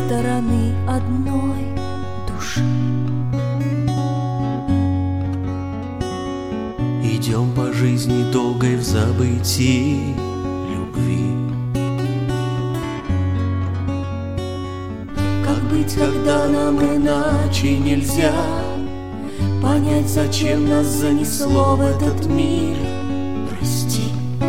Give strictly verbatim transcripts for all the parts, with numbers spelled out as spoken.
стороны одной души. Идем по жизни долгой в забытии любви. Как быть, когда нам иначе нельзя понять, зачем нас занесло в этот мир? Прости.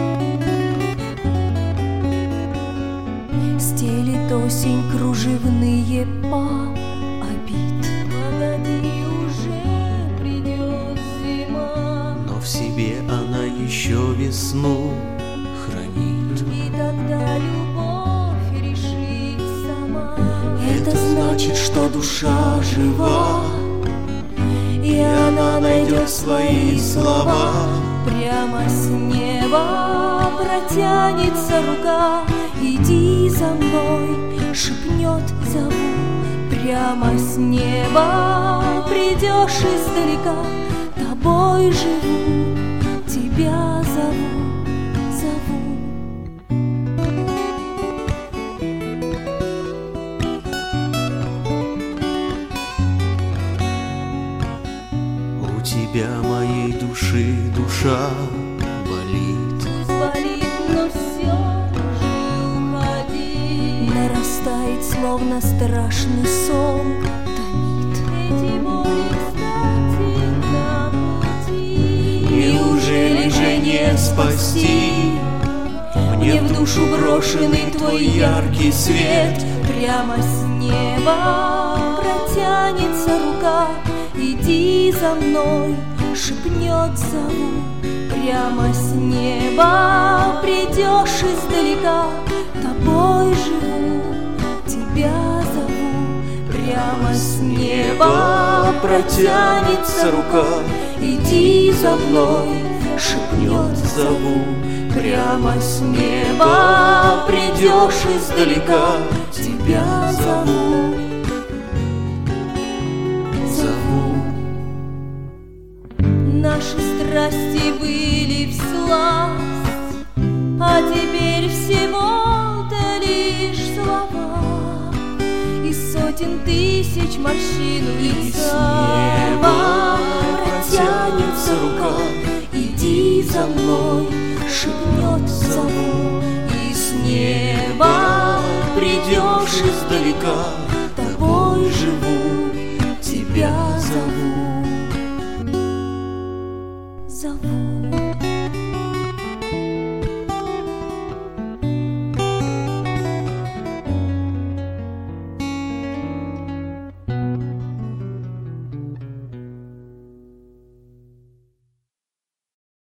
Стелит осень кружевные по обид. Погоди, уже придет зима, но в себе она еще весну хранит. и тогда любовь решит сама. Это значит, что душа жива, и она найдет свои слова. Прямо с неба протянется рука. Иди за мной, шепнет, зову. Прямо с неба придешь издалека. Тобой живу, тебя зову, зову. У тебя моей души душа болит. Пусть болит, но все же уходи. Нарастает, словно страшный сон, томит. Эти боли, кстати, на пути. Неужели же не спасти мне в душу брошенный твой яркий свет? Прямо с неба протянется рука. Иди за мной, шепнет, зову. Прямо с неба придешь издалека. Тобой живу, тебя зову. Прямо с неба протянется рука. Иди за мной, шепнет, зову. Прямо с неба придешь издалека. Тебя зову, зову. Наши страсти были всласть, а теперь всего-то лишь слова и сотен тысяч морщин в И с лица. неба протянется рука. Иди за мной, шепнет, зову. И с неба придешь издалека. Тобой живу, тебя зову, зову.